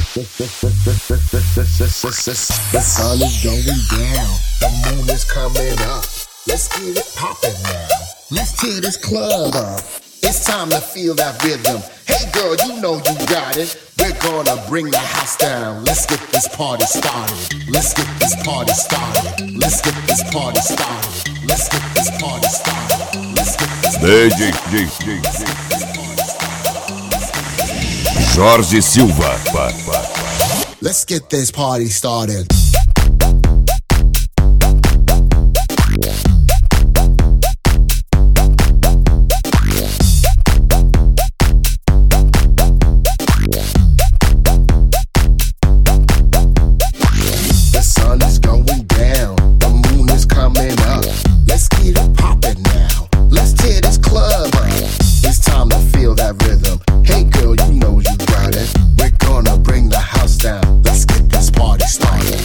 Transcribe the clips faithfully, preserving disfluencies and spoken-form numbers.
The sun is going down, the moon is coming up. Let's get it poppin' now. Let's tear this club up. It's time to feel that rhythm. Hey girl, you know you got it. We're gonna bring the house down. Let's get this party started. Let's get this party started. Let's get this party started. Let's get this party started. Let's get this party started. Jorge Silva. Let's get this party started. The sun is going down, the moon is coming up. Let's get it poppin' now. Let's tear this club up. It's time to feel that rhythm. Hey girl, you know you got it. We're gonna bring the house down. Let's get this party started.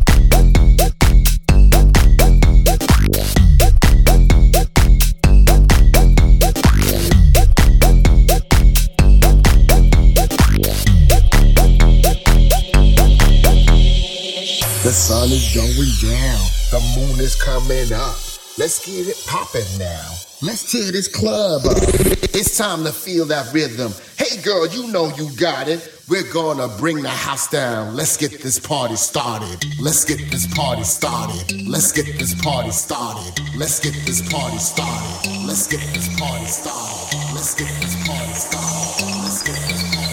The sun is going down, the moon is coming up. Let's get it poppin' now. Let's tear this club up. It's time to feel that rhythm. Hey girl, you know you got it. We're gonna bring the house down. Let's get this party started. Let's get this party started. Let's get this party started. Let's get this party started. Let's get this party started. Let's get this party started. Let's get this party started.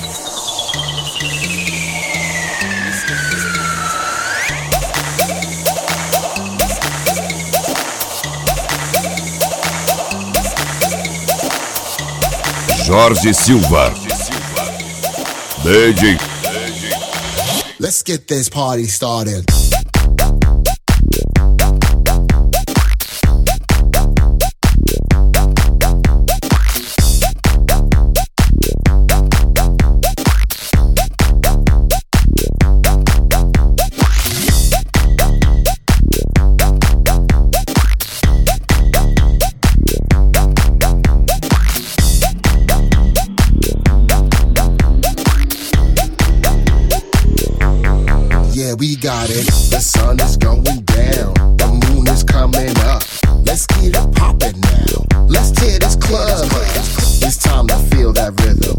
Jorge Silva. D J. Let's get this party started. Yeah, we got it. The sun is going down, the moon is coming up. Let's get it poppin' now. Let's tear this club up. It's time to feel that rhythm.